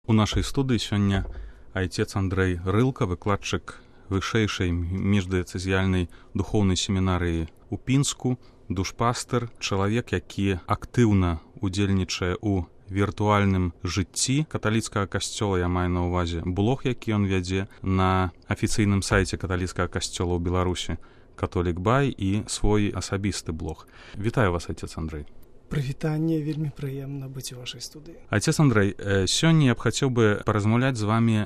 У нашай студыі сёння айцец Андрэй Рылка, выкладчык вышэйшай міждыяцэзіяльнай духоўнай семінарыі ў Пінску, душпастыр, чалавек, які актыўна удзельнічае ў віртуальным жыцці каталіцкага касцёла. Я маю на ўвазе блог, які ён вядзе на афіцыйным сайце каталіцкага касцёла ў Беларусі «Католік Бай» і свой асабісты блог. Вітаю вас, айцец Андрэй. Прывітанне, вельмі прыемна быць у вашай студыі. Айцец Андрэй, сёння я б хацеў бы паразмаўляць з вамі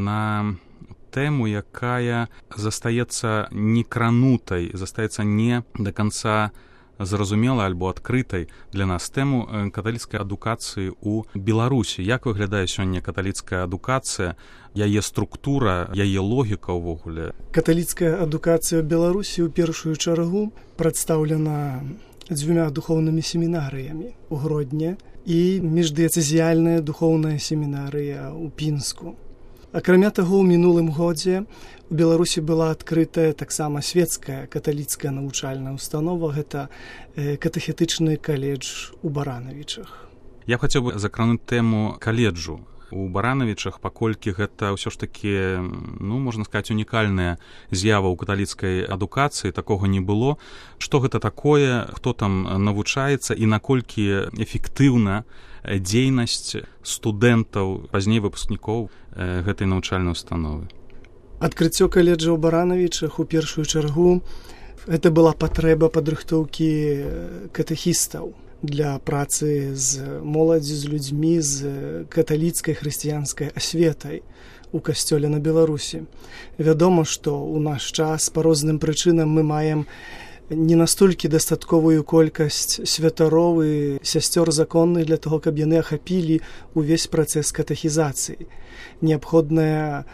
на тэму, якая застаецца некранутай, застаецца не да канца зразумела альбо адкрытай для нас, тэму каталіцкай адукацыі ў Беларусі. Як выглядае сёння каталіцкая адукацыя, яе структура, яе логіка ўвогуле? Каталіцкая адукацыя ў Беларусі ў першую чаргу прадстаўлена дзвюма духоўнымі семінарыямі ў Гродні і міждыяцэзіяльная духоўная семінарыя ў Пінску. Акрамя таго, ў мінулым годзе у Беларусі была адкрытая таксама свецкая каталіцкая навучальная установа, гэта катэхетычны каледж у Баранавічах. Я хацеў бы закрануць тэму каледжу у Баранавічах, паколькі гэта ўсё ж такі, можна сказаць, унікальная з'ява ў каталіцкай адукацыі, такога не было. Што гэта такое, хто там навучаецца і наколькі эфектыўна дзейнасць студэнтаў, пазней выпускнікоў гэтай навучальнай установы? Адкрыццё каледжа ў Баранавічах у першую чаргу гэта была патрэба падрыхтоўкі катэхістаў для працы з моладзю, з людзьмі, з каталіцкай хрысціянскай асветай у касцёле на Беларусі. Вядома, што ў наш час па розным прычынам мы маем не настолькі дастатковую колькасць святароў і сясцёр законных для таго, каб яны ахапілі ўвесь працэс катэхізацыі. Неабходная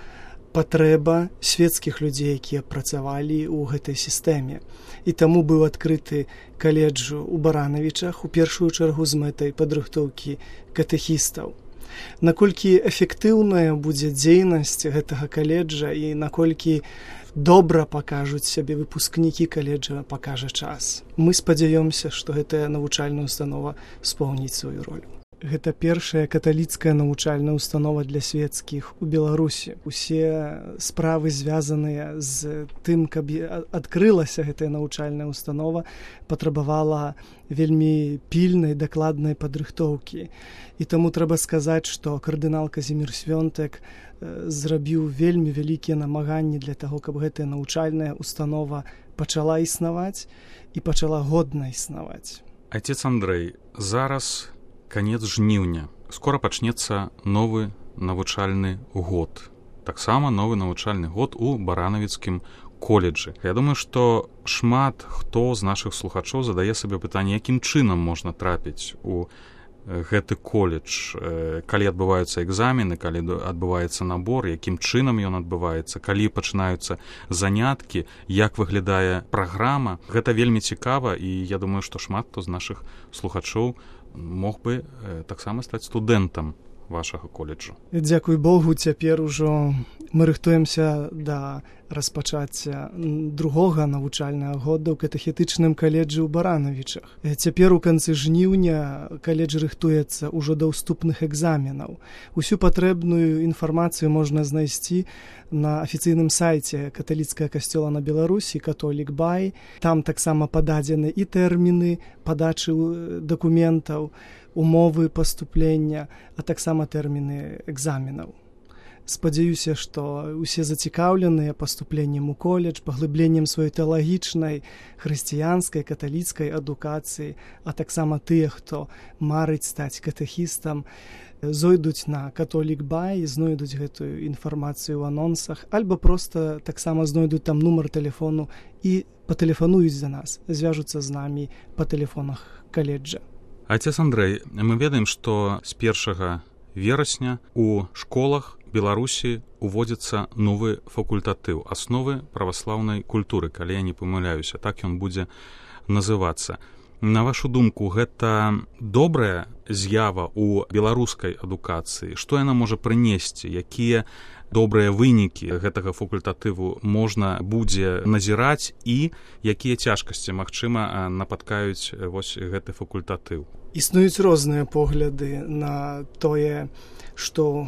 патрэба свецкіх людзей, якія працавалі ў гэтай сістэме. І таму быў адкрыты каледж у Баранавічах у першую чаргу з мэтай падрыхтоўкі катэхістаў. Наколькі эфектыўная будзе дзейнасць гэтага каледжа і наколькі добра пакажуць сябе выпускнікі каледжа, пакажа час. Мы спадзяёмся, што гэтая навучальная установа споўніць сваю ролю. Гэта першая каталіцкая навучальная установа для свецкіх у Беларусі. Усе справы, звязаныя з тым, каб адкрылася гэтая навучальная установа, патрабавала вельмі пільнай, дакладнай падрыхтоўкі. І таму трэба сказаць, што кардынал Казімір Свёнтек зрабіў вельмі вялікія намаганні для таго, каб гэтая навучальная установа пачала існаваць і пачала годна існаваць. Айцец Андрэй, зараз канец жніўня. Скора пачнецца новы навучальны год. Таксама новы навучальны год у Баранавіцкім коледжы. Я думаю, што шмат хто з нашых слухачоў задае сабе пытанне, якім чынам можна трапіць у гэты коледж, калі адбываюцца экзамены, калі адбываецца набор, якім чынам ён адбываецца, калі пачынаюцца заняткі, як выглядае праграма. Гэта вельмі цікава, і я думаю, што шмат хто з нашых слухачоў мог бы таксама стаць студэнтам вашага коледжу. Дзякуй Богу, цяпер ужо мы рыхтуемся да распачацця другога навучальнага года ў катэхетычным каледжы ў Баранавічах. Цяпер у канцы жніўня каледж рыхтуецца ўжо да ўступных экзаменаў. Усю патрэбную інфармацыю можна знайсці на афіцыйным сайце каталіцкага касцёла на Беларусі «Католік Бай». Там таксама пададзены і тэрміны падачы дакументаў, умовы паступлення, а таксама тэрміны экзаменаў. Спадзяюся, што ўсе зацікаўленыя паступленнем у коледж, паглыбленнем сваёй тэалагічнай, хрысціянскай, каталіцкай адукацыі, а таксама тыя, хто марыць стаць катэхістам, зойдуць на «Католік Бай», знойдуць гэтую інфармацыю ў анонсах, альбо проста таксама знойдуць там нумар тэлефону і патэлефануюць за нас, звяжуцца з намі па тэлефонах каледжа. Айцец Андрэй, мы ведаем, што з 1 верасня у школах Беларусі уводзіцца новы факультатыў «Асновы праваслаўнай культуры», калі я не памыляюся, так ён будзе называцца. На вашу думку, гэта добрая з'ява ў беларускай адукацыі? Што яна можа прынесці? Якія добрыя вынікі гэтага факультатыву можна будзе назіраць і якія цяжкасці, магчыма, напаткаюць вось гэты факультатыў? Існуюць розныя погляды на тое, што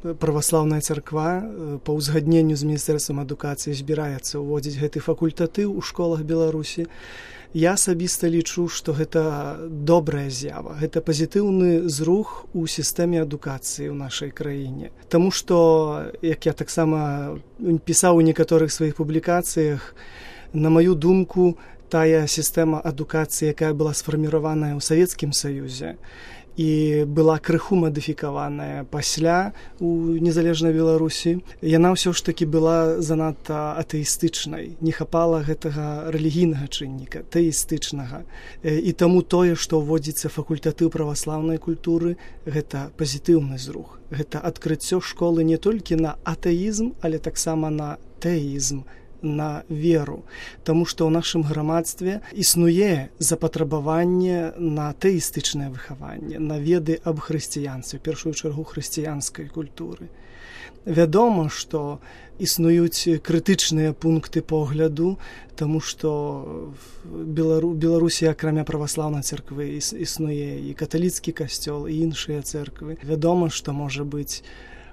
праваслаўная царква па ўзгадненню з міністэрствам адукацыі збіраецца ўводзіць гэты факультатыў у школах Беларусі. Я асабіста лічу, што гэта добрая з'ява, гэта пазітыўны зрух у сістэме адукацыі ў нашай краіне. Таму што, як я таксама пісаў у некаторых сваіх публікацыях, на маю думку, тая сістэма адукацыі, якая была сфарміраваная ў Савецкім Саюзе, і была крыху мадыфікаваная пасля у незалежнай Беларусі, яна ўсё ж такі была занадта атэістычнай, не хапала гэтага рэлігійнага чынніка, тэістычнага. І таму тое, што ўводзіцца факультатыў праваслаўнай культуры, гэта пазітыўны зрух. Гэта адкрыццё школы не толькі на атэізм, але таксама на тэізм, на веру, таму што ў нашым грамадстве існуе запатрабаванне на тэістычнае выхаванне, на веды аб хрысціянстве, у першую чаргу хрысціянскай культуры. Вядома, што існуюць крытычныя пункты погляду, таму што в Беларусі, акрамя праваслаўнай царквы, існуе і каталіцкі касцёл, і іншыя цэрквы. Вядома, што можа быць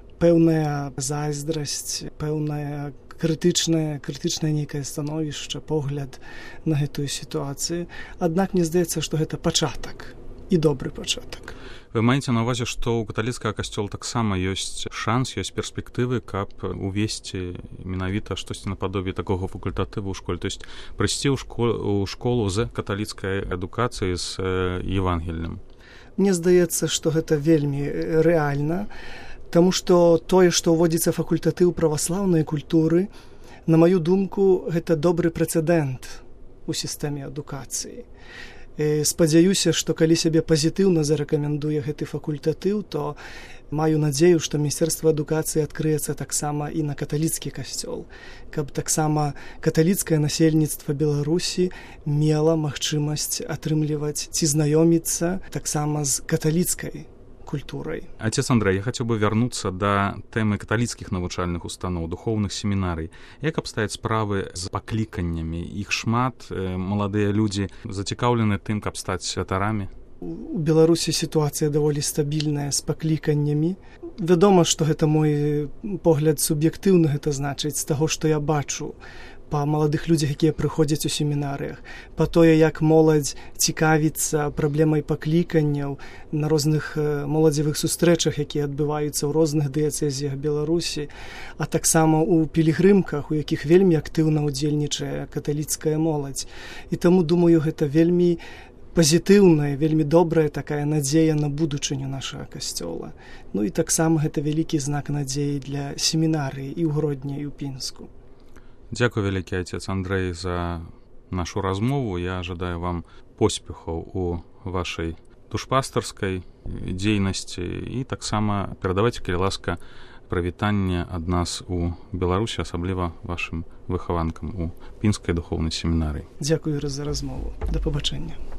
пэўная зайздрасць, пэўная крытычнае нейкае становішча, погляд на гэтую сітуацыю. Аднак мне здаецца, што гэта пачатак і добры пачатак. Вы маеце на ўвазе, што ў каталіцкага касцёла таксама ёсць шанс, ёсць перспектывы, каб увесці менавіта штосьці нападобе такога факультатыву ў школе, то есть прыйсці ў школу з каталіцкай адукацыяй, з Евангеллем? Мне здаецца, што гэта вельмі рэальна, таму што тое, што ўводзіцца факультатыў праваслаўнай культуры, на маю думку, гэта добры прэцэдэнт у сістэме адукацыі. Спадзяюся, што калі сябе пазітыўна зарэкамендуе гэты факультатыў, то маю надзею, што міністэрства адукацыі адкрыецца таксама і на каталіцкі касцёл, каб таксама каталіцкае насельніцтва Беларусі мела магчымасць атрымліваць ці знаёміцца таксама з каталіцкай культурай. Отец Андрэй, я хацеў бы вярнуцца да тэмы каталіцкіх навучальных устаноў, духоўных семінарый. Як абстаюць справы з пакліканнямі? Іх шмат, маладыя людзі зацікаўлены тым, каб стаць святарамі? У Беларусі сітуацыя даволі стабільная з пакліканнямі. Вядома, што гэта мой погляд суб'ектыўны, гэта значыць, з таго, што я бачу па маладых людзях, якія прыходзяць у семінарыях, па тое, як моладзь цікавіцца праблемай пакліканняў на розных моладзевых сустрэчах, якія адбываюцца ў розных дыяцэзіях Беларусі, а таксама ў пілігрымках, у якіх вельмі актыўна ўдзельнічае каталіцкая моладзь. І таму, думаю, гэта вельмі пазітыўная, вельмі добрая такая надзея на будучыню нашага касцёла. Ну і таксама гэта вялікі знак надзеі для семінарыі і ў Гродні, і ў Пінску. Дзякуй вялікі, отец Андрэй, за нашу размову. Я жадаю вам поспехаў у вашай душпастарскай дзейнасці і таксама перадавайце, калі ласка, прывітанне ад нас у Беларусі, асабліва вашым выхаванкам у Пінскай духоўнай семінарыі. Дзякуй за размову. Да пабачэння.